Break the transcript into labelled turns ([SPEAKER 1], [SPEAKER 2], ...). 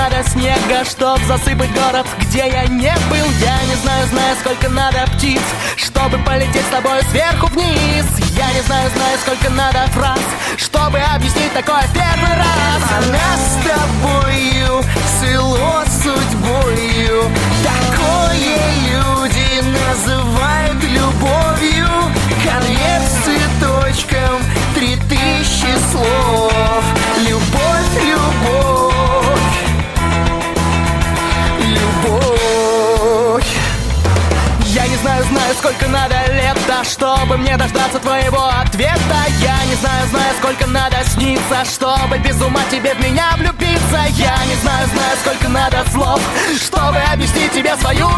[SPEAKER 1] надо снега, чтоб засыпать город, где я не был. Я не знаю, сколько надо птиц, чтобы полететь с тобой сверху вниз. Я не знаю, сколько надо фраз, чтобы объяснить такое в первый раз. А нас с тобою свело судьбою, такое люди называют любовью. Конверт с цветочком, 3000 слов. Любовь, любовь, любовь. Я не знаю, сколько надо лет, да, чтобы мне дождаться твоего ответа. Я не знаю, сколько надо сниться, чтобы без ума тебе в меня влюбиться. Я не знаю, сколько надо слов, чтобы объяснить тебе свою